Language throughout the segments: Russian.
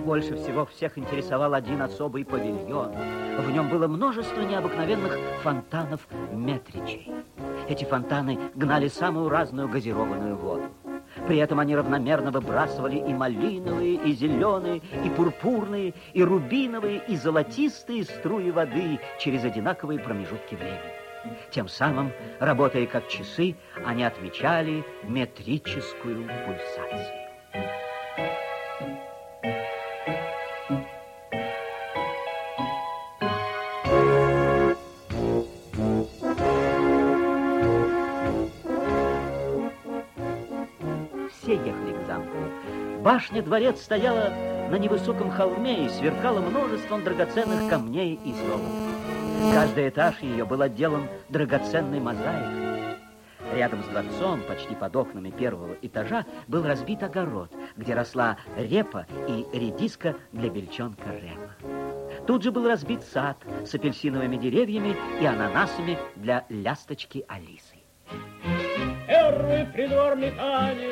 больше всего всех интересовал один особый павильон. В нем было множество необыкновенных фонтанов Метричей. Эти фонтаны гнали самую разную газированную воду. При этом они равномерно выбрасывали и малиновые, и зеленые, и пурпурные, и рубиновые, и золотистые струи воды через одинаковые промежутки времени. Тем самым, работая как часы, они отмечали метрическую пульсацию. Все ехали к замку. Башня-дворец стояла на невысоком холме и сверкала множеством драгоценных камней и золота. Каждый этаж ее был отделан драгоценной мозаикой. Рядом с дворцом, почти под окнами первого этажа, был разбит огород, где росла репа и редиска для бельчонка Рема. Тут же был разбит сад с апельсиновыми деревьями и ананасами для лясточки Алисы. Первый придворный танец.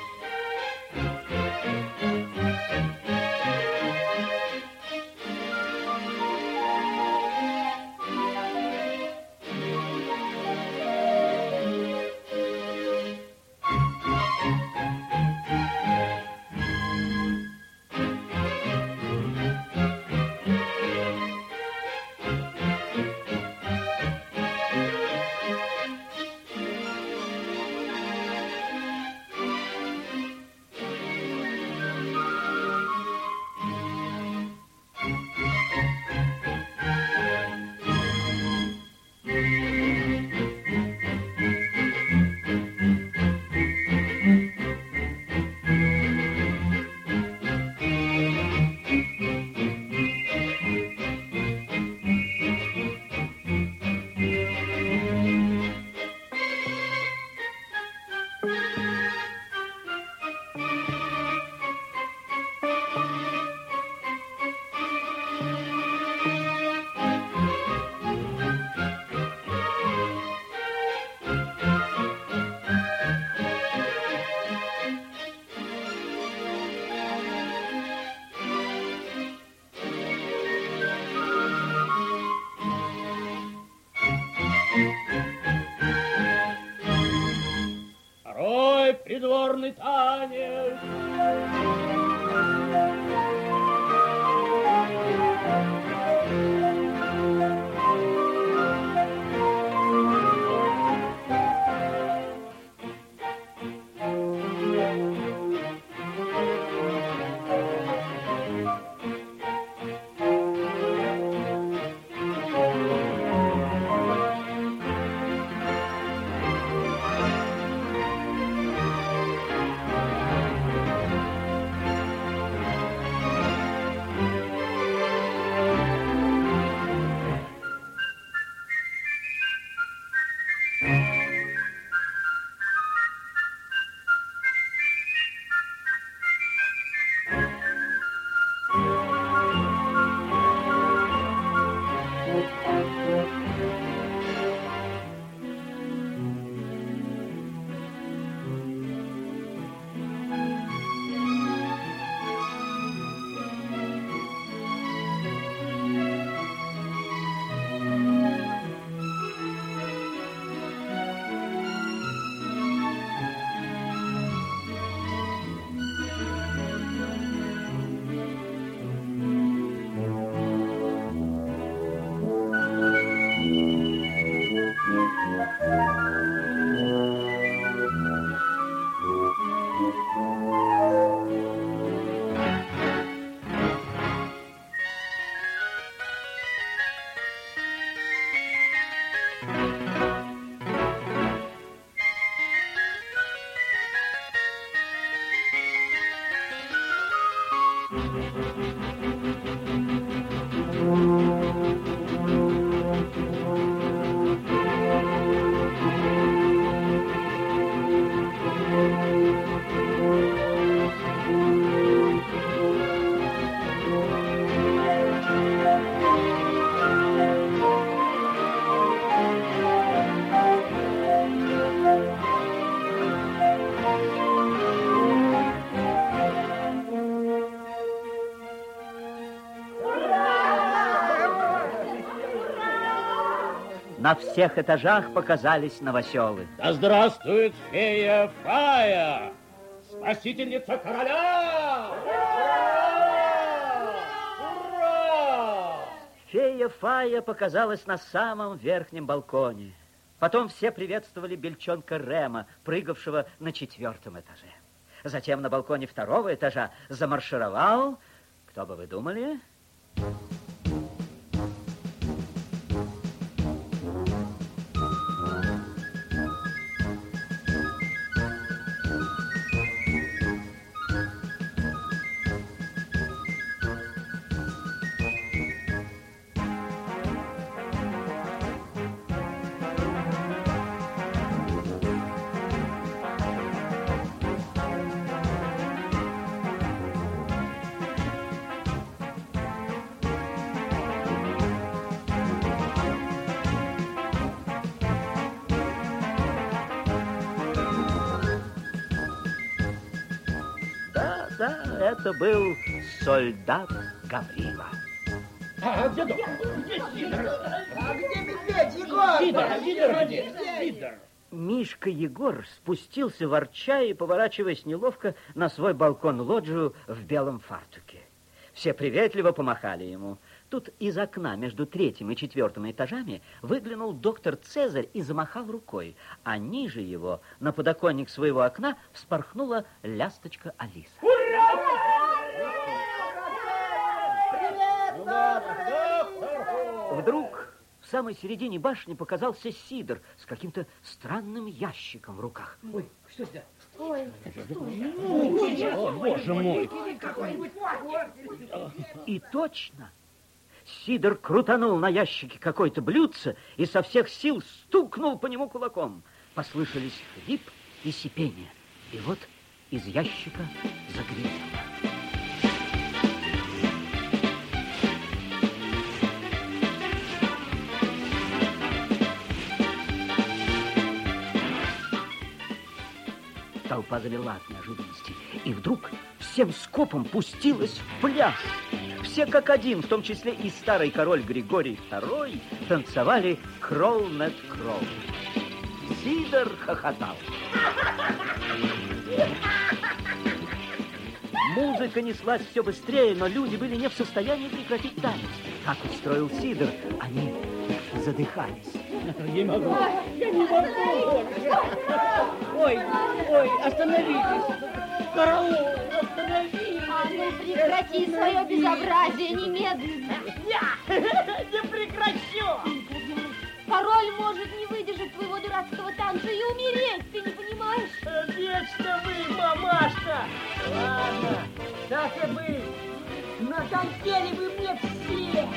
Придворный танец. На всех этажах показались новоселы. Да здравствует фея Фая, спасительница короля! Ура! Фея Фая показалась на самом верхнем балконе. Потом все приветствовали бельчонка Рема, прыгавшего на 4-м этаже. Затем на балконе 2-го этажа замаршировал, кто бы вы думали? Да, это был солдат Гаврила. А где доктор? Где Сидор? А где медведь Егор? Сидор где? Сидор. Мишка Егор спустился, ворча и поворачиваясь неловко на свой балкон-лоджию в белом фартуке. Все приветливо помахали ему. Тут из окна между 3-м и 4-м этажами выглянул доктор Цезарь и замахал рукой, а ниже его, на подоконник своего окна, вспорхнула лясточка Алиса. Вдруг в самой середине башни показался Сидор с каким-то странным ящиком в руках. Ой, что это? Ой, О, боже мой! И точно, Сидор крутанул на ящике какое-то блюдце и со всех сил стукнул по нему кулаком. Послышались хрип и сипение. И вот из ящика загремело. Толпа замерла от неожиданности, и вдруг всем скопом пустилась в пляс. Все как один, в том числе и старый король Григорий II, танцевали кроу-нет-кроу. Сидор хохотал. Музыка неслась все быстрее, но люди были не в состоянии прекратить танец. Как устроил Сидор, они задыхались. Я не могу. Я не могу больше. Ой, остановитесь. Караул, остановитесь. ну прекрати свое безобразие немедленно. Я не прекращу. Король может не выдержать твоего дурацкого танца и умереть, ты не понимаешь? Вечно вы, мамашка. Ладно, так и быть. Надоели вы мне все.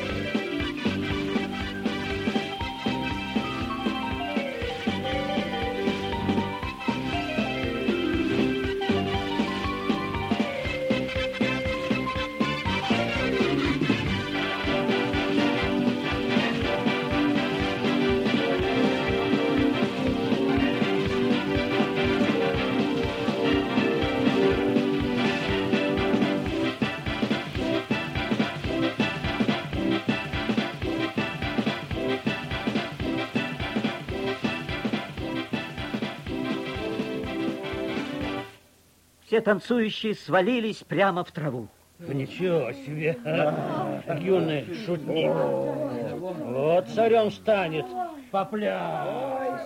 Все танцующие свалились прямо в траву. Ничего себе, юный шутник. Вот царем станет попляс.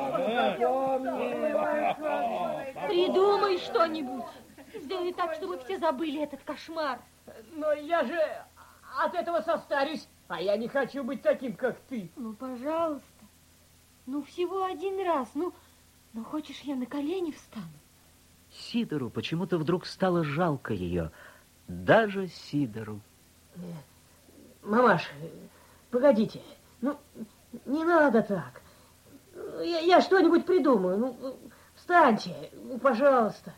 Придумай что-нибудь. Сделай так, чтобы все забыли этот кошмар. Но я же от этого состарюсь, а я не хочу быть таким, как ты. Ну, пожалуйста. Ну, всего один раз. Ну, хочешь, я на колени встану? Сидору почему-то вдруг стало жалко ее. Даже Сидору. Мамаш, погодите. Ну, не надо так. Я что-нибудь придумаю. Ну, встаньте, пожалуйста.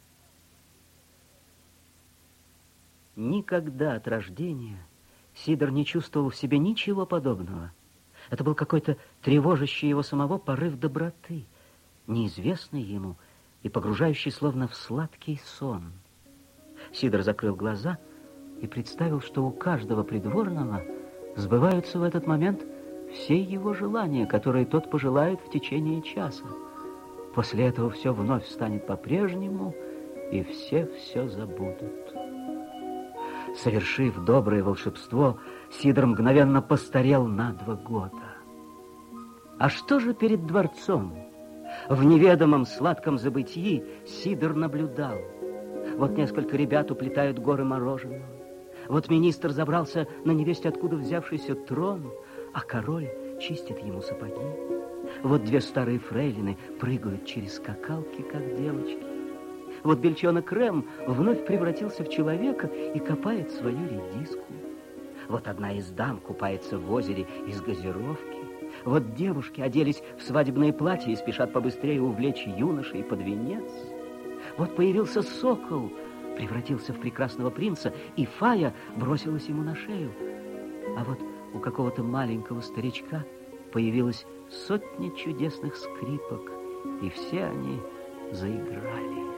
Никогда от рождения Сидор не чувствовал в себе ничего подобного. Это был какой-то тревожащий его самого порыв доброты, неизвестный ему и погружающий словно в сладкий сон. Сидор закрыл глаза и представил, что у каждого придворного сбываются в этот момент все его желания, которые тот пожелает в течение часа. После этого все вновь станет по-прежнему, и все забудут. Совершив доброе волшебство, Сидор мгновенно постарел на 2 года. А что же перед дворцом? В неведомом сладком забытии Сидор наблюдал. Вот несколько ребят уплетают горы мороженого. Вот министр забрался на невесть откуда взявшийся трон, а король чистит ему сапоги. Вот 2 старые фрейлины прыгают через скакалки, как девочки. Вот бельчонок Рэм вновь превратился в человека и копает свою редиску. Вот одна из дам купается в озере из газировки. Вот девушки оделись в свадебные платья и спешат побыстрее увлечь юношей под венец. Вот появился сокол, превратился в прекрасного принца, и Фая бросилась ему на шею. А вот у какого-то маленького старичка появилась сотня чудесных скрипок, и все они заиграли.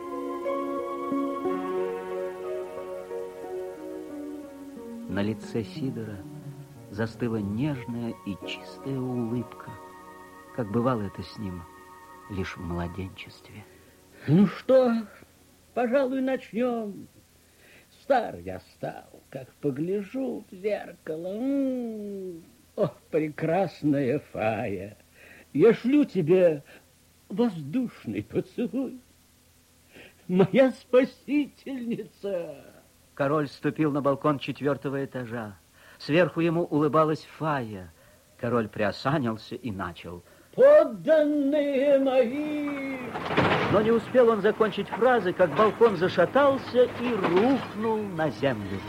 На лице Сидора застыла нежная и чистая улыбка, как бывало это с ним лишь в младенчестве. Ну что, пожалуй, начнем. Стар я стал, как погляжу в зеркало. О, прекрасная Фая, я шлю тебе воздушный поцелуй. Моя спасительница. Король ступил на балкон 4-го этажа. Сверху ему улыбалась Фая. Король приосанился и начал: Подданные мои! Но не успел он закончить фразы, как балкон зашатался и рухнул на землю.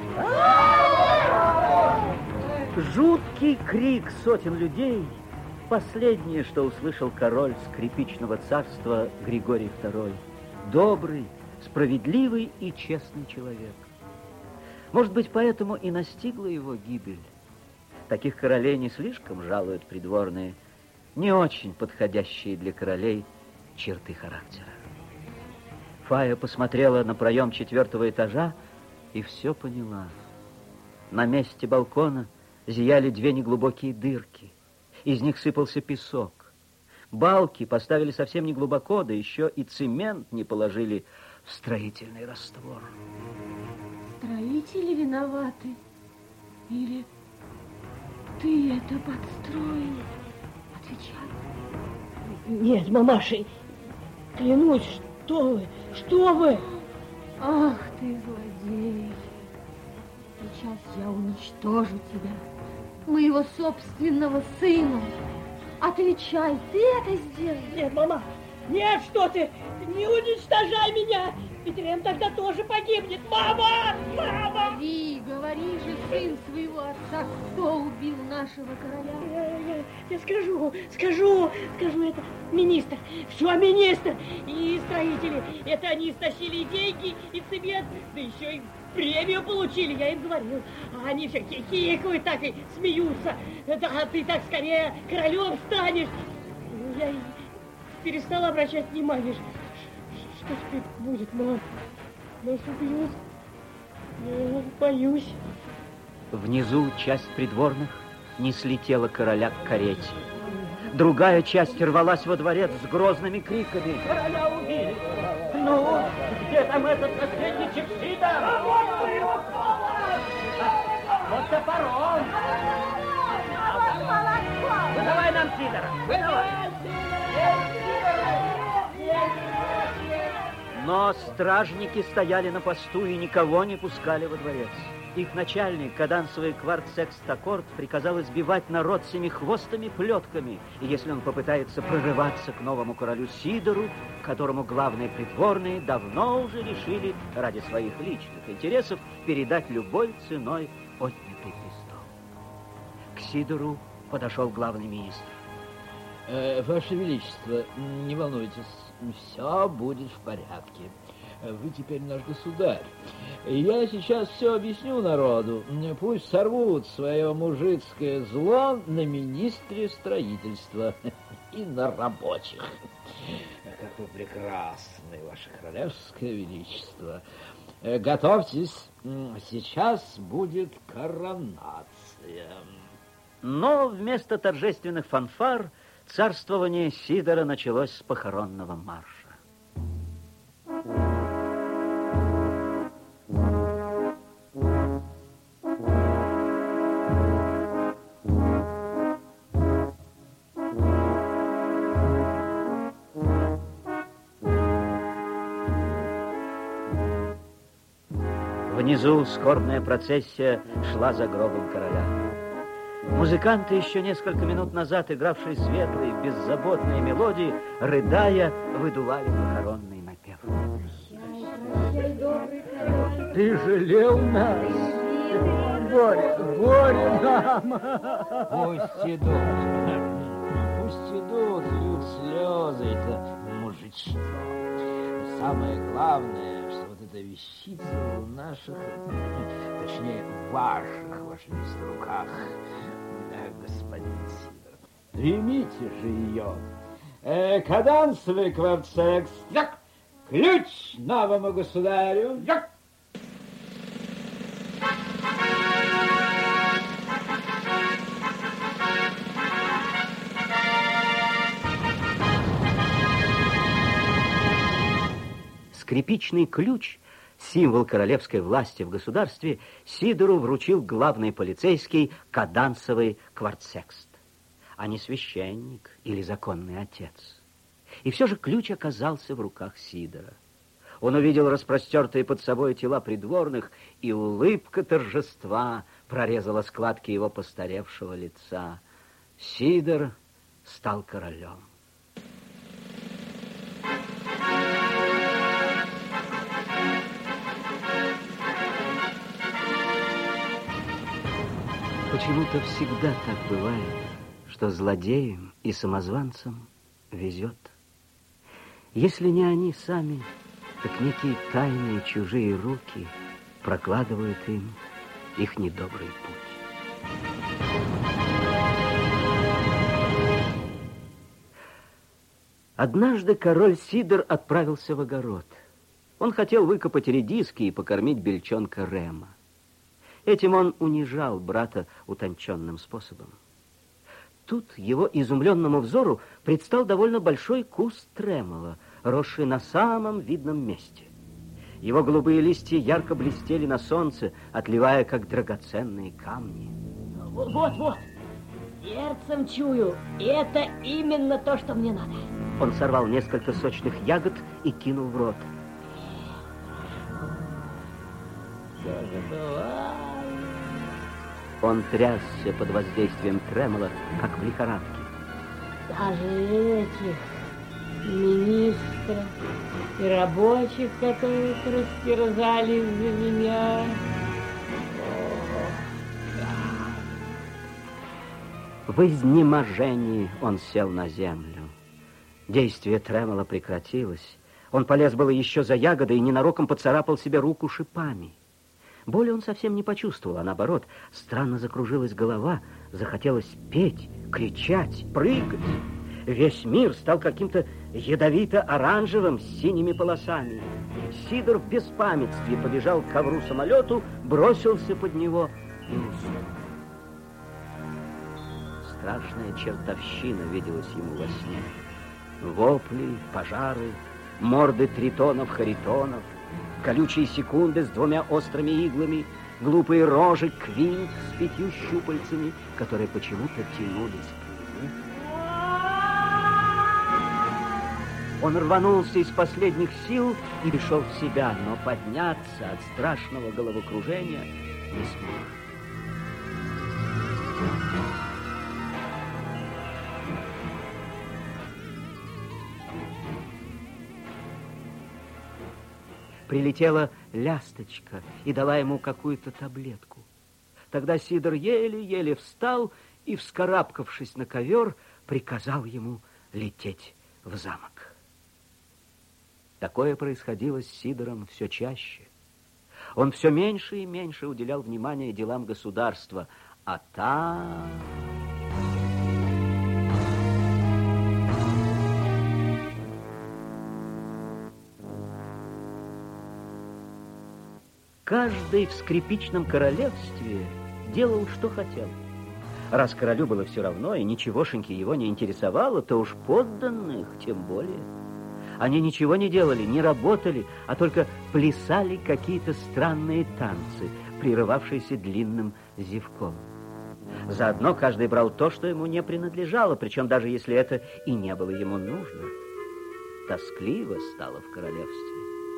Жуткий крик сотен людей — последнее, что услышал король скрипичного царства Григорий II. Добрый, справедливый и честный человек. Может быть, поэтому и настигла его гибель. Таких королей не слишком жалуют придворные, не очень подходящие для королей черты характера. Фая посмотрела на проем 4-го этажа и все поняла. На месте балкона зияли 2 неглубокие дырки. Из них сыпался песок. Балки поставили совсем не глубоко, да еще и цемент не положили в строительный раствор. Строители виноваты? Или ты это подстроил? Отвечай. Нет, мамаша, клянусь, что вы? Ах ты, злодей. Сейчас я уничтожу тебя, моего собственного сына. Отвечай, ты это сделал? Нет, мама, нет, что ты, не уничтожай меня, ведь Рэм тогда тоже погибнет. Мама! Мама! Говори же, сын своего отца, кто убил нашего короля? Я скажу, это министр, все министр и строители. Это они стащили деньги и цемент, да еще и премию получили, я им говорил. А они все хихикают так и смеются. Да, ты так скорее королем станешь. Я перестала обращать внимание. Что теперь будет, мам? Нас убьют. Я боюсь. Внизу часть придворных несли тело короля к карете. Другая часть рвалась во дворец с грозными криками. Короля убили. Ну, где там этот наследничек Сидор? Вот топором. Выдавай нам Сидора. Выдавай. Но стражники стояли на посту и никого не пускали во дворец. Их начальник, кадансовый квартсекстаккорд, приказал избивать народ семихвостыми плетками. И если он попытается прорываться к новому королю Сидору, которому главные придворные давно уже решили ради своих личных интересов передать любой ценой отнятый престол. К Сидору подошел главный министр. Ваше Величество, не волнуйтесь, все будет в порядке. Вы теперь наш государь. Я сейчас все объясню народу. Пусть сорвут свое мужицкое зло на министре строительства и на рабочих. Как вы прекрасны, Ваше Королевское Величество. Готовьтесь, сейчас будет коронация. Но вместо торжественных фанфар царствование Сидора началось с похоронного марша. Внизу скорбная процессия шла за гробом короля. Музыканты, еще несколько минут назад игравшие светлые, беззаботные мелодии, рыдая, выдували похоронный напев. Прощай, добрый король. Ты жалел нас? Горе нам! Пусть идут, льют слезы, это мужичье. Самое главное, что вот эта вещица в наших, точнее, ваших, ваше величество, руках, господин Сидор. Примите же ее. Кадансовый кварцекс. Ключ новому государю. Скрипичный ключ, символ королевской власти в государстве, Сидору вручил главный полицейский кадансовый кварцекст, а не священник или законный отец. И все же ключ оказался в руках Сидора. Он увидел распростертые под собой тела придворных, и улыбка торжества прорезала складки его постаревшего лица. Сидор стал королем. Почему-то всегда так бывает, что злодеям и самозванцам везет. Если не они сами, так некие тайные чужие руки прокладывают им их недобрый путь. Однажды король Сидор отправился в огород. Он хотел выкопать редиски и покормить бельчонка Рема. Этим он унижал брата утонченным способом. Тут его изумленному взору предстал довольно большой куст тремола, росший на самом видном месте. Его голубые листья ярко блестели на солнце, отливая, как драгоценные камни. Вот, сердцем чую, это именно то, что мне надо. Он сорвал несколько сочных ягод и кинул в рот. Он трясся под воздействием тремола, как в лихорадке. Даже этих министров и рабочих, которых растерзали за меня. В изнеможении он сел на землю. Действие тремола прекратилось. Он полез было еще за ягодой и ненароком поцарапал себе руку шипами. Боли он совсем не почувствовал, а наоборот, странно закружилась голова, захотелось петь, кричать, прыгать. Весь мир стал каким-то ядовито-оранжевым с синими полосами. Сидор в беспамятстве побежал к ковру-самолету, бросился под него и уснул. Страшная чертовщина виделась ему во сне. Вопли, пожары, морды тритонов-харитонов, колючие секунды с 2 острыми иглами, глупые рожи, квинт с 5 щупальцами, которые почему-то тянулись к нему. Он рванулся из последних сил и пришел в себя, но подняться от страшного головокружения не смог. Прилетела лясточка и дала ему какую-то таблетку. Тогда Сидор еле-еле встал и, вскарабкавшись на ковер, приказал ему лететь в замок. Такое происходило с Сидором все чаще. Он все меньше и меньше уделял внимания делам государства, а там... Каждый в скрипичном королевстве делал, что хотел. Раз королю было все равно, и ничегошеньки его не интересовало, то уж подданных тем более. Они ничего не делали, не работали, а только плясали какие-то странные танцы, прерывавшиеся длинным зевком. Заодно каждый брал то, что ему не принадлежало, причем даже если это и не было ему нужно. Тоскливо стало в королевстве.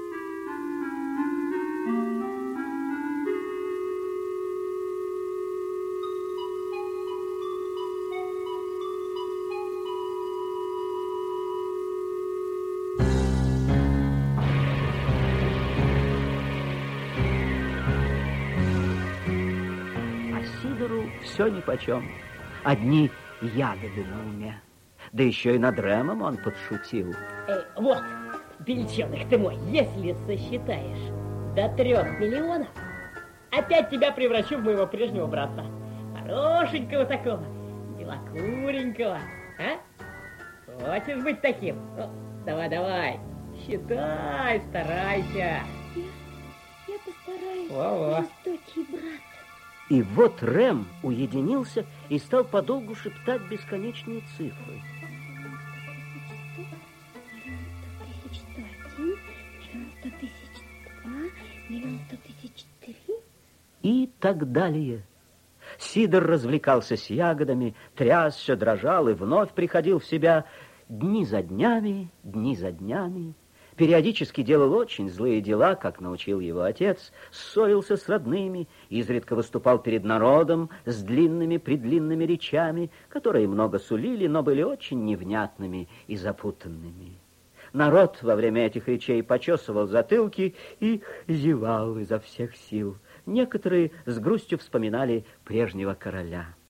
Все нипочем. Одни ягоды на уме. Да еще и над Рэмом он подшутил. Вот, бельчонок ты мой, если сосчитаешь до 3 миллионов, опять тебя превращу в моего прежнего брата. Хорошенького такого, белокуренького. А? Хочешь быть таким? Ну, давай, считай, старайся. Я постараюсь, Во-во. жестокий брат. И вот Рэм уединился и стал подолгу шептать бесконечные цифры. И так далее. Сидор развлекался с ягодами, трясся, дрожал и вновь приходил в себя дни за днями, периодически делал очень злые дела, как научил его отец, ссорился с родными, изредка выступал перед народом с длинными-предлинными речами, которые много сулили, но были очень невнятными и запутанными. Народ во время этих речей почесывал затылки и зевал изо всех сил. Некоторые с грустью вспоминали прежнего короля.